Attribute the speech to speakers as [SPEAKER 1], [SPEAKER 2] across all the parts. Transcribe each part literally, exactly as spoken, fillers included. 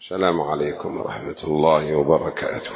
[SPEAKER 1] السلام عليكم ورحمة الله وبركاته.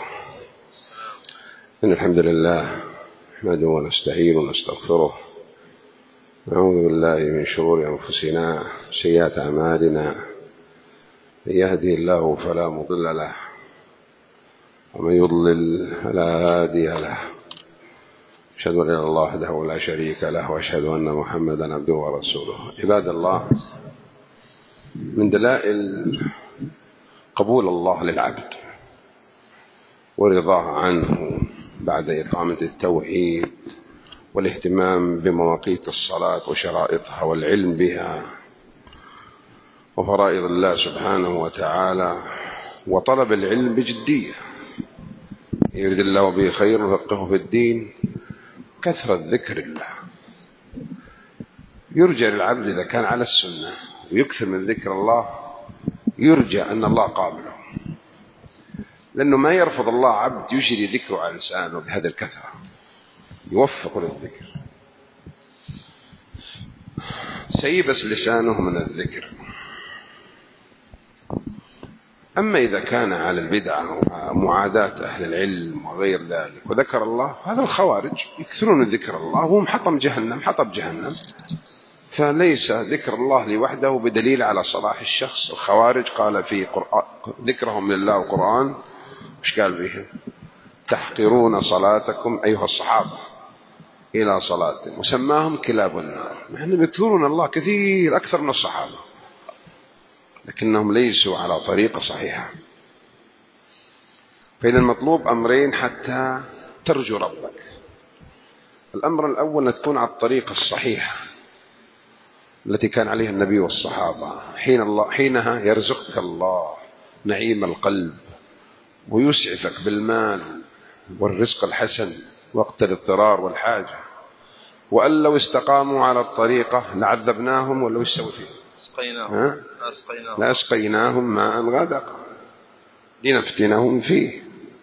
[SPEAKER 1] إن الحمد لله نحمده ونستعينه ونستغفره، نعوذ بالله من شرور أنفسنا وسيئات أعمالنا، من يهدي الله فلا مضل له ومن يضلل فلا هادي له. أشهد أن لا إله إلا الله وحده لا شريك له، وأشهد أن محمدا عبده ورسوله. عباد الله، من دلائل قبول الله للعبد ورضاه عنه بعد إقامة التوحيد والاهتمام بمواقيت الصلاة وشرائطها والعلم بها وفرائض الله سبحانه وتعالى وطلب العلم بجدية، يريد الله به خير ويفقهه في الدين. كثرة ذكر الله، يرجى للعبد إذا كان على السنة ويكثر من ذكر الله يرجى أن الله قابله، لأنه ما يرفض الله عبد يجري ذكره على لسانه بهذا الكثرة، يوفق للذكر، سيبس لسانه من الذكر. أما إذا كان على البدعة ومعاداة أهل العلم وغير ذلك وذكر الله، هذا الخوارج يكثرون ذكر الله وهم حطم جهنم حطب جهنم، فليس ذكر الله لوحده بدليل على صلاح الشخص. الخوارج قال في قرآن ذكرهم لله والقرآن مش قال بهم؟ تحقرون صلاتكم أيها الصحابة إلى صلاتهم، وسماهم كلاب النار، نحن يذكرون الله كثير أكثر من الصحابة، لكنهم ليسوا على طريقة صحيحة. فإذا المطلوب أمرين حتى ترجو ربك. الأمر الأول أن تكون على الطريقة الصحيحة التي كان عليها النبي والصحابة، حين الله حينها يرزقك الله نعيم القلب ويسعفك بالمال والرزق الحسن وقت الاضطرار والحاجة. وأن لو استقاموا على الطريقة لعذبناهم ولو يسوي فيه
[SPEAKER 2] أسقيناهم
[SPEAKER 1] لأسقيناهم ماء غدقا لنفتنهم فيه.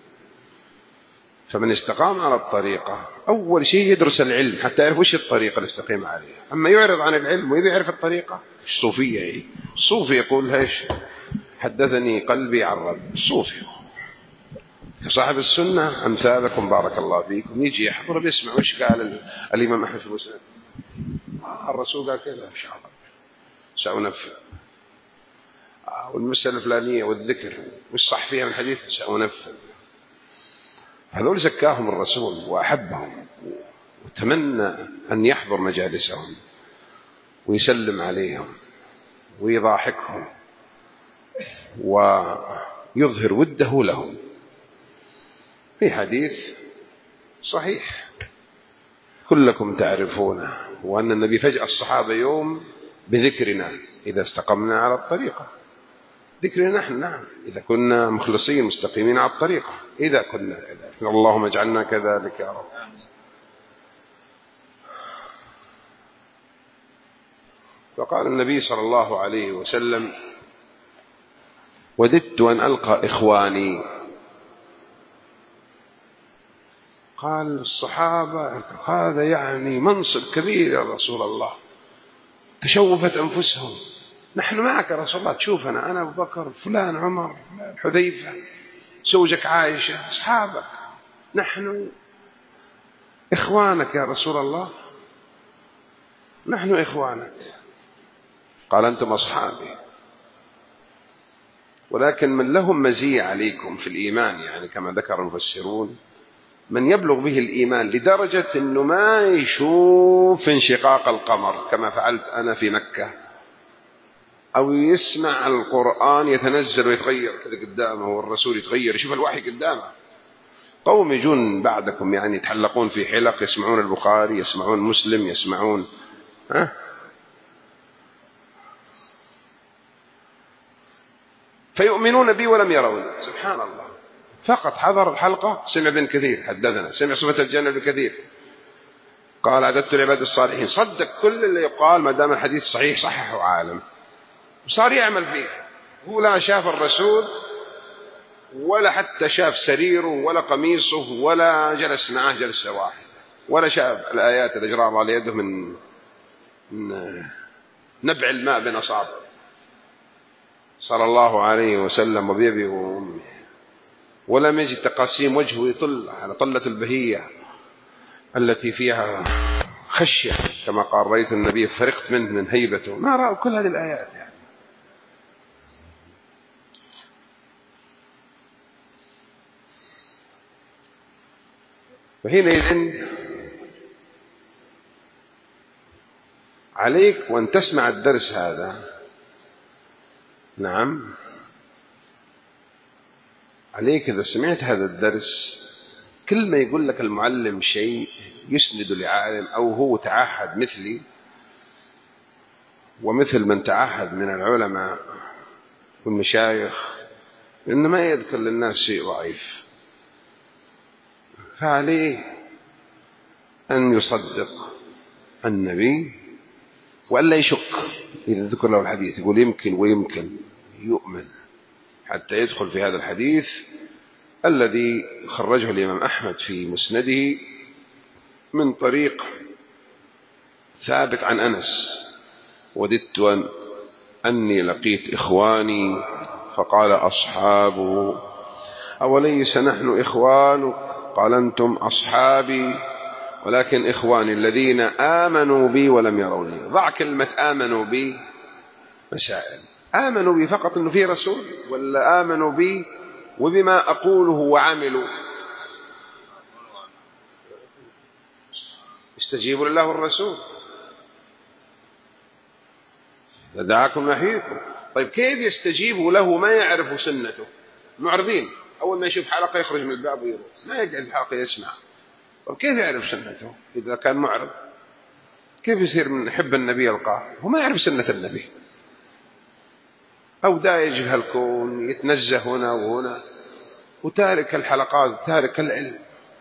[SPEAKER 1] فمن استقام على الطريقة أول شيء يدرس العلم حتى يعرف وش الطريقة اللي استقيم عليها. أما يعرض عن العلم ويبي يعرف الطريقة، الصوفية هي الصوفي يقول هيش حدثني قلبي عن رب. الصوفي صاحب السنة أمثالكم بارك الله فيكم، يجي يحضر بيسمع وش قال الإمام أحمد في المسند، الرسول قال كذا إن شاء الله سأنفذ، والمسألة الفلانية والذكر وش صح فيها من الحديث سأنفذ. هذول زكاهم الرسول وأحبهم وتمنى أن يحضر مجالسهم ويسلم عليهم ويضاحكهم ويظهر وده لهم. في حديث صحيح كلكم تعرفونه، وأن النبي فجأة الصحابة يوم بذكرنا إذا استقمنا على الطريقة. ذكرنا نحن، نعم، إذا كنا مخلصين مستقيمين على الطريقة، إذا كنا كذلك. اللهم اجعلنا كذلك يا رب. فقال النبي صلى الله عليه وسلم: وددت أن ألقى إخواني. قال الصحابة: هذا يعني منصب كبير يا رسول الله. تشوفت أنفسهم: نحن معك يا رسول الله، تشوفنا أنا أبو بكر فلان عمر حذيفة زوجك عائشة أصحابك، نحن إخوانك يا رسول الله، نحن إخوانك. قال: أنتم أصحابي، ولكن من لهم مزية عليكم في الإيمان، يعني كما ذكر المفسرون، من يبلغ به الإيمان لدرجة أنه ما يشوف انشقاق القمر كما فعلت أنا في مكة، أو يسمع القرآن يتنزل ويتغير كذا قدامه والرسول يتغير يشوف الوحي قدامه. قوم يجون بعدكم يعني يتحلقون في حلق يسمعون البخاري يسمعون مسلم يسمعون ها فيؤمنون بي ولم يرون. سبحان الله، فقط حضر الحلقة سمع ابن كثير حدثنا، سمع صفة الجنة ابن كثير، قال عددت العباد الصالحين، صدق كل اللي يقال ما دام الحديث صحيح صححه عالم، وصار يعمل فيه. هو لا شاف الرسول ولا حتى شاف سريره ولا قميصه ولا جلس معه جلسة واحدة ولا شاف الآيات اللي جرى على يده من نبع الماء بين أصابعه. صلى الله عليه وسلم وبأبيه وأمه، ولم يجد تقاسيم وجهه يطل على طلة البهية التي فيها خشية كما قال رأيت النبي فرقت منه من هيبته، ما رأوا كل هذه الآيات يعني. فحينئذ عليك وأن تسمع الدرس هذا، نعم عليك إذا سمعت هذا الدرس كل ما يقول لك المعلم شيء يسند لعالم أو هو تعهد مثلي ومثل من تعهد من العلماء والمشايخ إن ما يذكر للناس شيء ضعيف، فعليه أن يصدق النبي وألا يشك إذا ذكر له الحديث، يقول يمكن ويمكن يؤمن حتى يدخل في هذا الحديث الذي خرجه الإمام أحمد في مسنده من طريق ثابت عن أنس: وددت أن أني لقيت إخواني فقال أصحابه أوليس نحن إخوانك؟ قال أنتم أصحابي ولكن إخواني الذين آمنوا بي ولم يروني. ضع كلمة آمنوا بي مسائل، آمنوا بي فقط أنه في رسول، ولا آمنوا بي وبما أقوله وعملوا؟ استجيبوا لله والرسول دعاكم يحييكم. طيب كيف يستجيبوا له ما يعرفوا سنته؟ معرضين، أول ما يشوف حلقة يخرج من الباب ويروح، ما يقعد الحلقة يسمع. طيب كيف يعرف سنته إذا كان معرض؟ كيف يصير من حب النبي يلقاه هو ما يعرف سنة النبي؟ أو دايج في هالكون يتنزه هنا وهنا وتارك الحلقات تارك العلم،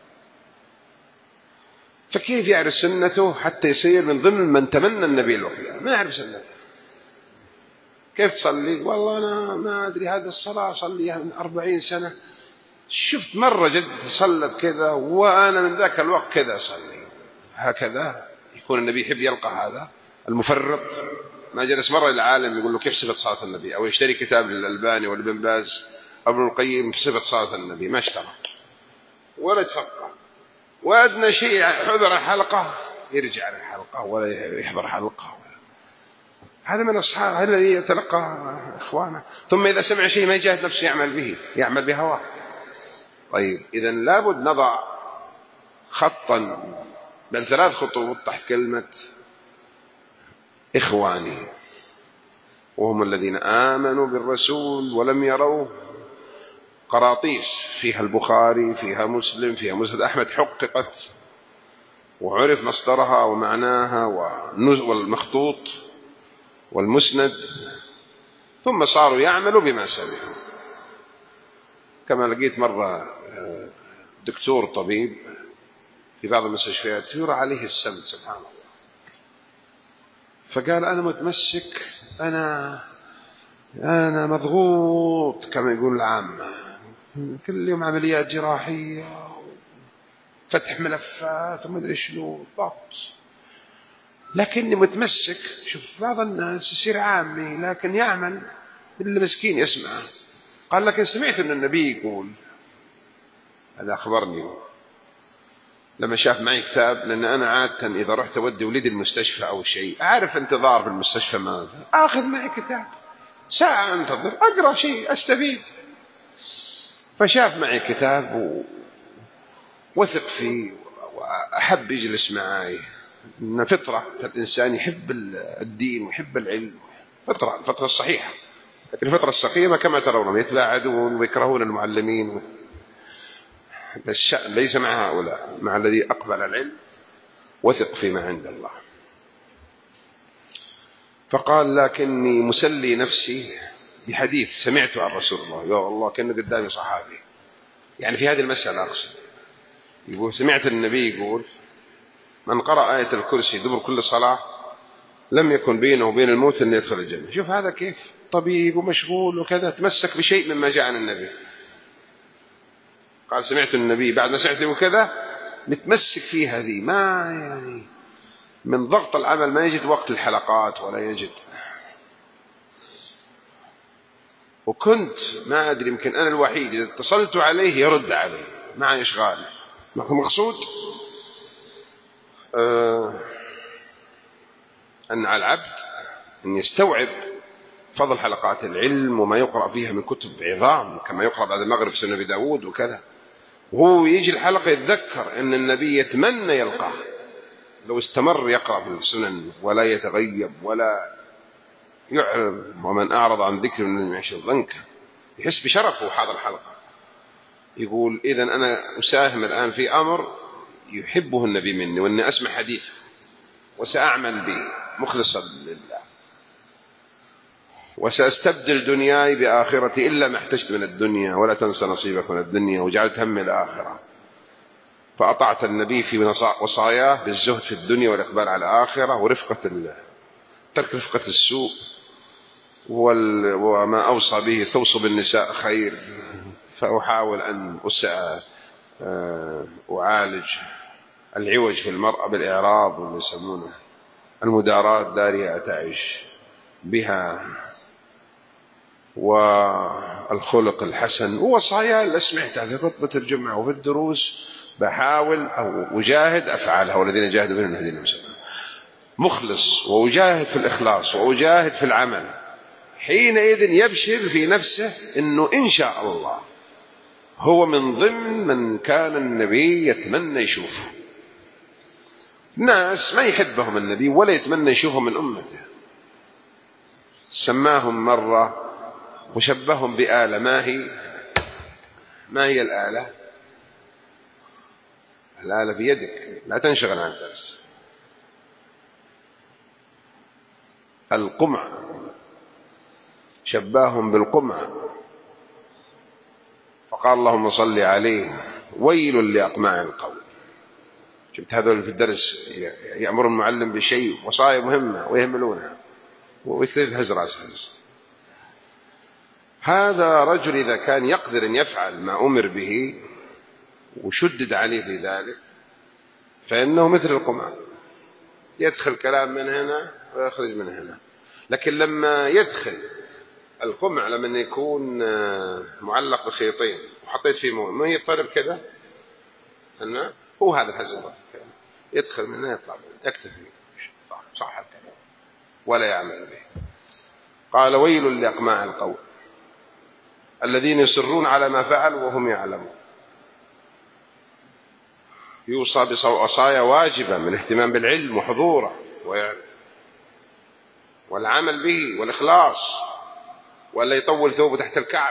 [SPEAKER 1] فكيف يعرف سنته حتى يصير من ضمن من تمنى النبي الوفي؟ ما يعرف سنته. كيف تصلي؟ والله أنا ما أدري هذه الصلاة صليها من أربعين سنة، شفت مرة جد صلت كذا وأنا من ذاك الوقت كذا صلي. هكذا يكون النبي يحب يلقى هذا المفرط؟ ما جلس مرة العالم يقول له كيف صفة صلاة النبي، أو يشتري كتاب للألباني ولا ابن باز أو ابن القيم في صفة صلاة النبي، ما اشترى ولا تفقه، وأدنى شيء حضر حلقة يرجع للحلقة ولا يحضر حلقة. هذا من أصحاب هذا الذي يتلقى إخوانه، ثم إذا سمع شيء ما يجاهد نفسه يعمل به، يعمل بهواه. طيب إذن لابد نضع خطا بل ثلاث خطوط تحت كلمة إخواني، وهم الذين آمنوا بالرسول ولم يروه. قراطيس فيها البخاري فيها مسلم فيها مسند أحمد حققت وعرف مصدرها ومعناها والمخطوط والمسند، ثم صاروا يعملوا بما سمعوا. كما لقيت مرة دكتور طبيب في بعض المستشفيات يرى عليه السم سبحان الله، فقال أنا متمسك، أنا أنا مضغوط كما يقول العامة، كل يوم عمليات جراحية فتح ملفات وما أدري شنو ضغط، لكني متمسك. شوف بعض الناس يصير عامي لكن يعمل اللي مسكين يسمع. قال لكن سمعت أن النبي يقول، هذا أخبرني لما شاف معي كتاب، لأن أنا عادة إذا رحت أودي ولدي المستشفى أو شيء أعرف انتظار في المستشفى ماذا، أخذ معي كتاب ساعة أنتظر أقرأ شيء أستفيد. فشاف معي كتاب ووثق فيه وأحب يجلس معي، إن فطرة الإنسان يحب الدين ويحب العلم، فطرة الفطرة الصحيحة. لكن الفطرة السقيمة كما ترون يتلاعدون ويكرهون المعلمين، الشأن ليس مع هؤلاء، مع الذي أقبل العلم وثق فيما عند الله. فقال لكني مسلي نفسي بحديث سمعته عن رسول الله. يا الله كأنه قدامي صحابي، يعني في هذه المسألة أقصد. يقول سمعت النبي يقول من قرأ آية الكرسي دبر كل صلاة لم يكن بينه وبين الموت أن يدخل الجنة. شوف هذا كيف طبيب ومشغول وكذا تمسك بشيء مما جاء عن النبي. قال سمعت النبي بعد ما سمعته كذا متمسك فيه، هذه ما يعني من ضغط العمل ما يجد وقت الحلقات ولا يجد. وكنت ما أدري يمكن أنا الوحيد إذا اتصلت عليه يرد عليه مع إشغال. مقصود أه أن على العبد أن يستوعب فضل حلقات العلم وما يقرأ فيها من كتب عظام كما يقرأ بعد المغرب في سنن أبي داود وكذا، وهو يجي الحلقة يتذكر أن النبي يتمنى يلقاه لو استمر يقرأ في السنن ولا يتغيب ولا يعرض. ومن أعرض عن ذكر من يعيش ضنكا، يحس بشرفه حاضر الحلقة، يقول إذا أنا أساهم الآن في أمر يحبه النبي مني وأني أسمع حديث وسأعمل به مخلصا لله، وسأستبدل دنياي بآخرتي إلا ما احتجت من الدنيا، ولا تنسى نصيبك من الدنيا، وجعلت هم الآخرة. فأطعت النبي في وصاياه بالزهد في الدنيا والإقبال على الآخرة ورفقة الله، ترك رفقة السوء وما أوصى به، استوصوا بالنساء خير. فأحاول أن أعالج العوج في المرأة بالإعراض واللي يسمونه المداراة دارها تعيش بها، والخلق الحسن ووصايا اللي سمعتها في خطبة الجمعة وفي الدروس بحاول أو أجاهد أفعالها. والذين جاهدوا منهم الذين مسلمون مخلص، وأجاهد في الإخلاص وأجاهد في العمل، حينئذ يبشر في نفسه أنه إن شاء الله هو من ضمن من كان النبي يتمنى يشوفه. ناس ما يحبهم النبي ولا يتمنى يشوفهم من أمته، سماهم مرة وشبههم بآلة. ما هي ما هي الآلة؟ الآلة في يدك لا تنشغل عن الدرس. القمع، شباهم بالقمع، فقال اللهم صل عليه ويل لأقماع القول. شفت هذول في الدرس يأمر المعلم بشيء وصايا مهمة ويهملونها ويكتب هز راسه. هذا رجل إذا كان يقدر أن يفعل ما أمر به وشدد عليه في ذلك فإنه مثل القمع، يدخل كلام من هنا ويخرج من هنا. لكن لما يدخل القمع لما يكون معلق بخيطين وحطيت فيه مويه ما يضطرب كذا، أنه هو هذا الحزن الكلام يدخل منه يطلع منه يكتفي صح الكلام ولا يعمل به. قال ويل لأقماع القول الذين يصرون على ما فعلوا وهم يعلمون. يوصى بوصايا واجبة من الاهتمام بالعلم وحضوره ويعرف والعمل به والإخلاص، ولا يطول ثوبه تحت الكعب،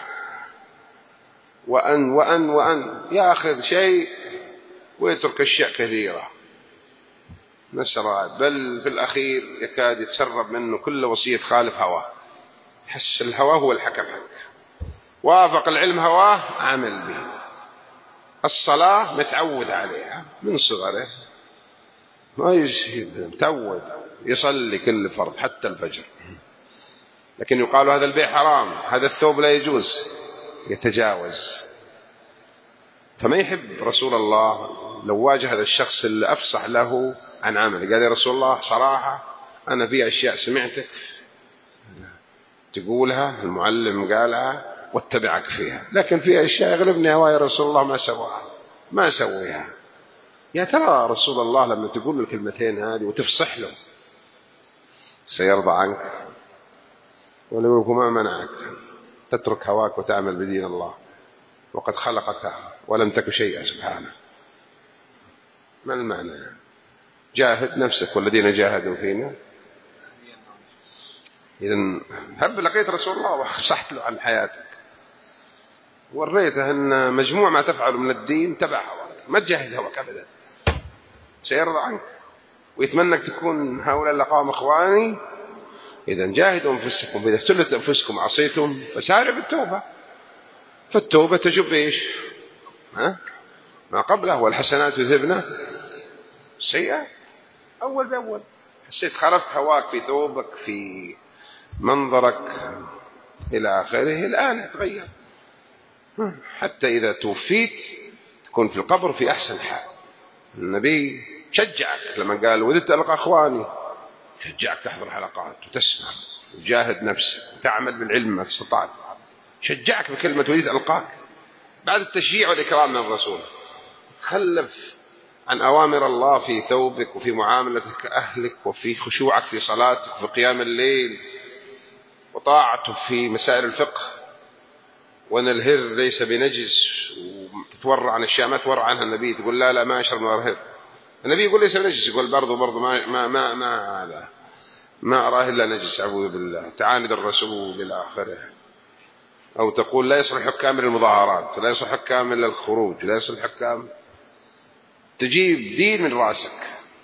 [SPEAKER 1] وأن وأن وأن يأخذ شيء ويترك أشياء كثيرة نسرات، بل في الأخير يكاد يتسرب منه كل وصية خالف هواه. حس الهوى هو الحكم حقه، وافق العلم هواه عمل به. الصلاة متعود عليها من صغره، ما متعود يصلي كل فرض حتى الفجر، لكن يقال هذا البيع حرام، هذا الثوب لا يجوز، يتجاوز. فما يحب رسول الله لو واجه هذا الشخص اللي أفصح له عن عمله قال يا رسول الله صراحة أنا في أشياء سمعتك تقولها المعلم قالها واتبعك فيها، لكن في أشياء يغلبني هوا يا رسول الله ما سواها ما سويها. يا ترى رسول الله لما تقول له الكلمتين هذه وتفصح له سيرضى عنك ولا يقول ما منعك تترك هواك وتعمل بدين الله وقد خلقك ولم تك شيئا سبحانه؟ ما المعنى؟ جاهد نفسك والذين جاهدوا فينا. إذن هب لقيت رسول الله وفصحت له عن حياتك وريته أن مجموع ما تفعل من الدين تبع هواك، ما تجاهد هواك أبدا، سيرضى عنك ويتمنى تكون هؤلاء لقاهم إخواني. إذن جاهدوا أنفسكم، إذا افتلت أنفسكم عصيتم فسارعوا بالتوبة، فالتوبة تجب إيش؟ ها؟ ما قبله والحسنات يذهبن سيئات. أول بأول حسيت خرفت هواك في ثوبك في منظرك إلى آخره، الآن تغير حتى إذا توفيت تكون في القبر في أحسن حال. النبي شجعك لما قال وددت ألقى أخواني، شجعك تحضر حلقات وتسمع وتجاهد نفسك وتعمل بالعلم ما استطعت. شجعك بكلمة وليد ألقاك بعد التشجيع والإكرام من الرسول. تخلف عن أوامر الله في ثوبك وفي معاملتك أهلك وفي خشوعك في صلاتك وفي قيام الليل وطاعته في مسائل الفقه، وأن الهر ليس بنجس، وتتورع عن أشياء ما تورع عنها النبي، تقول لا لا ما أشرب من الهر، النبي يقول ليس بنجس، يقول برضو برضو ما ما ما ما هذا ما أراه إلا نجس، أعوذ بالله، تعاند الرسول إلى آخره. أو تقول لا يصلح حكام للمظاهرات، لا يصلح حكام للخروج، لا يصلح حكام، تجيب دين من رأسك.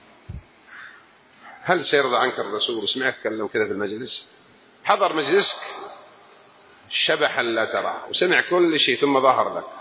[SPEAKER 1] هل سيرضى عنك الرسول؟ وسمعك تكلم كذا في المجلس، حضر مجلسك شبحا لا ترى وسمع كل شيء ثم ظهر لك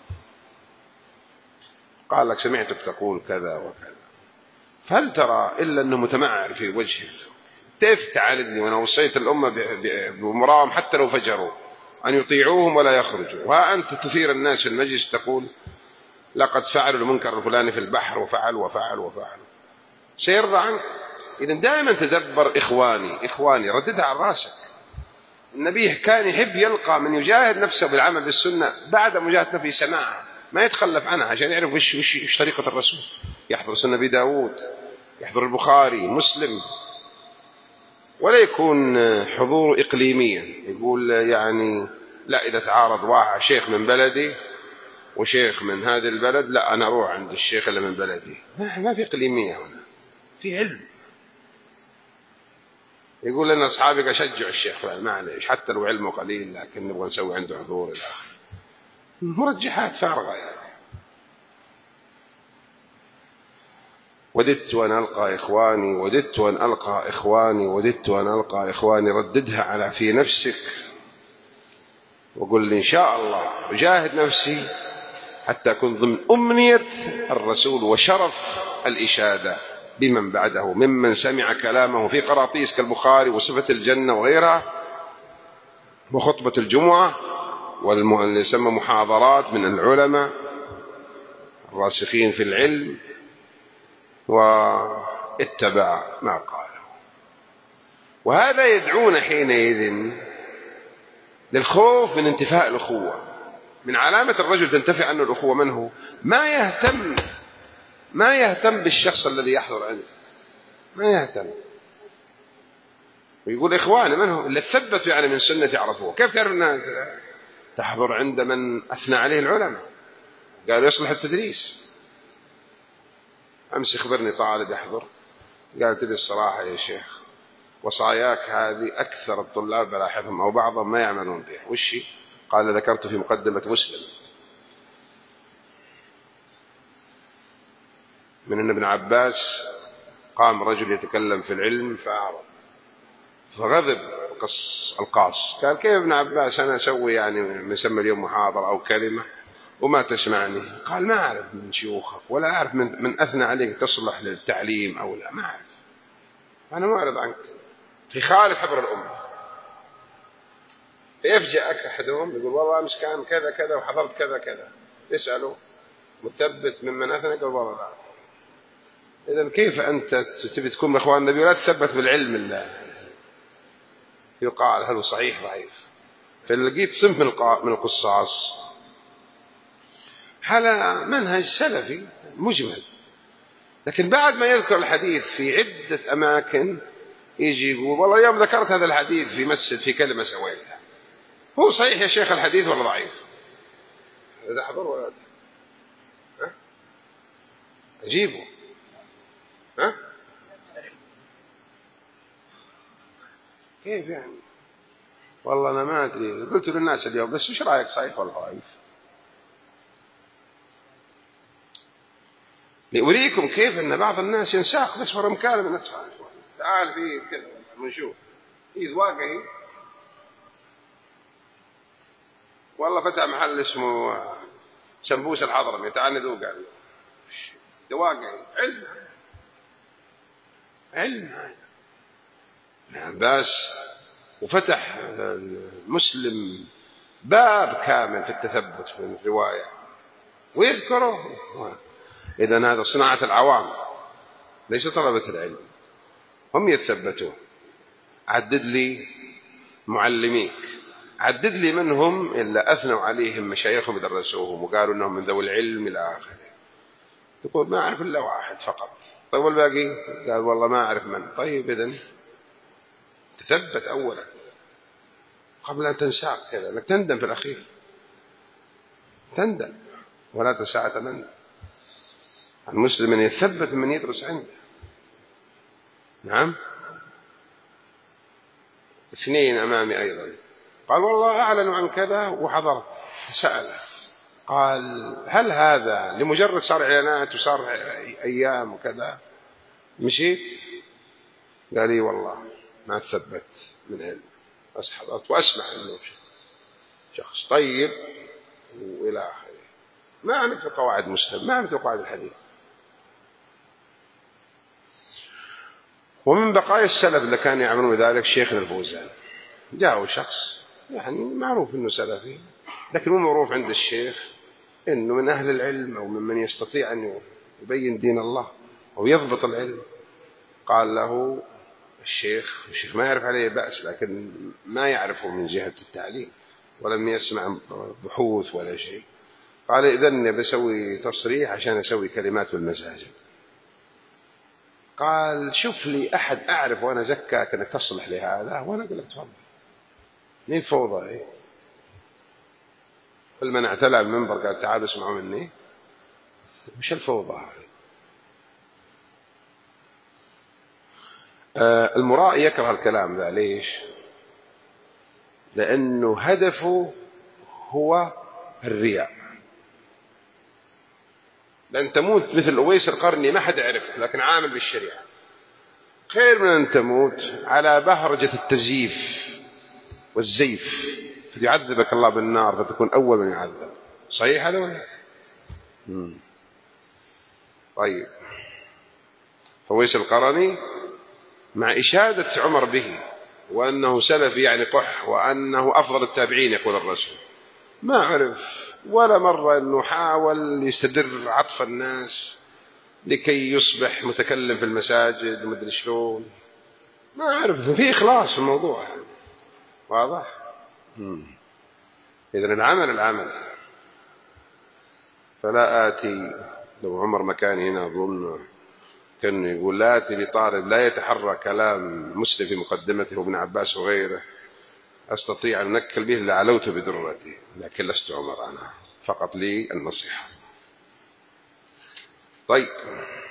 [SPEAKER 1] قال لك سمعتك تقول كذا وكذا، فهل ترى إلا أنه متمعر في وجهه؟ كيف تعاندني وأنا وصيت الأمة بمراهم حتى لو فجروا أن يطيعوهم ولا يخرجوا، وأنت تثير الناس في المجلس تقول لقد فعلوا المنكر الفلاني في البحر وفعل وفعل وفعل. سيرضى عنك؟ إذن دائما تدبر إخواني إخواني، رددها على راسك. النبي كان يحب يلقى من يجاهد نفسه بالعمل بالسنة بعد مجاهدة نفسه سماعها، ما يتخلف عنها عشان يعرف وش, وش, وش طريقة الرسول. يحضر سنة أبي داود، يحضر البخاري مسلم، ولا يكون حضور إقليميا يقول يعني لا إذا تعارض واحد شيخ من بلدي وشيخ من هذه البلد لا أنا أروح عند الشيخ اللي من بلدي. ما في إقليمية هنا، في علم. يقول لنا أصحابك أشجع الشيخ لا معليش حتى لو علمه قليل لكن نبغى نسوي عنده حضور إلى آخره، مرجحات فارغة يعني. وددت أن ألقى إخواني وددت أن ألقى إخواني وددت أن ألقى إخواني، رددها على في نفسك وقل إن شاء الله أجاهد نفسي حتى أكون ضمن أمنية الرسول وشرف الإشادة بمن بعده ممن سمع كلامه في قراطيس كالبخاري وصفة الجنة وغيرها وخطبة الجمعة واللي يسمى محاضرات من العلماء الراسخين في العلم، واتبع ما قالوا. وهذا يدعون حينئذ للخوف من انتفاء الأخوة. من علامة الرجل تنتفع عنه الأخوة من هو؟ ما يهتم ما يهتم بالشخص الذي يحضر عنده، ما يهتم. ويقول إخواني من هو؟ اللي ثبتوا يعني من سنة يعرفوه. كيف تعرف أنها تحضر عند من أثنى عليه العلماء قالوا يصلح التدريس؟ أمس يخبرني طالب يحضر قال تبي الصراحة يا شيخ وصاياك هذه أكثر الطلاب بلاحظهم أو بعضهم ما يعملون بها. وشي؟ قال ذكرت في مقدمة مسلم من أن ابن عباس قام رجل يتكلم في العلم فأعرض فغضب قص القاص قال كيف ابن عباس أنا أسوي يعني مسمى اليوم محاضرة أو كلمة وما تسمعني؟ قال ما أعرف من شيوخك ولا أعرف من, من أثنى عليك تصلح للتعليم أو لا، ما أعرف، أنا معرض عنك في خالف حبر الأمة. فيفجأك أحدهم يقول والله أمس كان كذا كذا وحضرت كذا كذا، يسأله مثبت ممن أثنى يقول والله لا. إذن كيف أنت تبي تكون من أخوان النبي ولا تثبت بالعلم الله؟ يقال هل صحيح ضعيف؟ فلقيت صنف من القصاص على منهج سلفي مجمل، لكن بعد ما يذكر الحديث في عدة أماكن يجي يقول والله يوم ذكرت هذا الحديث في مسجد في كلمة سويتها، هو صحيح يا شيخ الحديث ولا ضعيف؟ هذا حضر ولا ها؟ أجيبه ها؟ كيف يعني؟ والله أنا ما أدري، قلت للناس اليوم بس وش رأيك صحيح ولا ضعيف؟ لأريكم كيف أن بعض الناس ينساق بس ورا مكالمة الناس تعال في كذا ونشوف إذ واقعي. والله فتح محل اسمه سمبوس الحضرمي تعال ندوق عليه، ده واقعي علم علم بس. وفتح المسلم باب كامل في التثبت في الرواية ويذكره. إذن هذا صناعة العوام ليس طلبة العلم، هم يتثبتون. عدد لي معلميك، عدد لي منهم إلا أثنوا عليهم مشايخهم درسوهم وقالوا أنهم من ذوي العلم إلى آخره. تقول ما أعرف إلا واحد فقط. طيب والباقي؟ قال والله ما أعرف من. طيب إذن تثبت أولا قبل أن تنساق كذا، أنك تندم في الأخير، تندم ولا تساء تمنى. المسلم يثبت من يدرس عنده. نعم. اثنين أمامي أيضا قال والله أعلنوا عن كذا وحضرت، سأله قال هل هذا لمجرد صار إعلانات وصار أيام وكذا مشيت؟ قال لي والله ما تثبت من علم، بس حضرت وأسمع أنه شخص طيب وإلى آخره. ما عملت قواعد مسلم، ما عملت قواعد الحديث. ومن بقايا السلف اللي كانوا يعملون ذلك شيخنا الفوزان، جاءه شخص يعني معروف أنه سلفي لكن مو معروف عند الشيخ أنه من أهل العلم أو ممن يستطيع أن يبين دين الله أو يضبط العلم. قال له الشيخ، الشيخ ما يعرف عليه بأس لكن ما يعرفه من جهة التعليم ولم يسمع بحوث ولا شيء. قال إذن بسوي تصريح عشان أسوي كلمات بالمساجد. قال شوف لي أحد أعرف وأنا زكاك أنك تصلح لهذا وأنا أقول لك تفضل. ليه فوضى؟ إيه؟ كل من اعتلى المنبر قال تعالوا اسمعوا مني. مش الفوضى هذه. آه المراء يكره الكلام ذا. ليش؟ لأنه هدفه هو الرياء. لأن تموت مثل أويس القرني ما حد يعرف لكن عامل بالشريعة، خير من أن تموت على بهرجة التزييف والزيف فيعذبك الله بالنار فتكون أول من يعذب. صحيح هذا ولا؟ طيب أويس القرني مع إشادة عمر به وأنه سلفي يعني قح وأنه أفضل التابعين يقول الرسول، ما عرف ولا مرة أنه حاول يستدر عطف الناس لكي يصبح متكلم في المساجد ومدري شلون. ما عرف في إخلاص في الموضوع. واضح؟ إذن العمل العمل. فلا آتي، لو عمر مكاني هنا أظن كان يقول لا آتي لطالب لا يتحرى كلام مسلم في مقدمته وابن عباس وغيره أستطيع أن أنكل به لعلوت بدرتي، لكن لست عمر أنا، فقط لي النصيحة. طيب.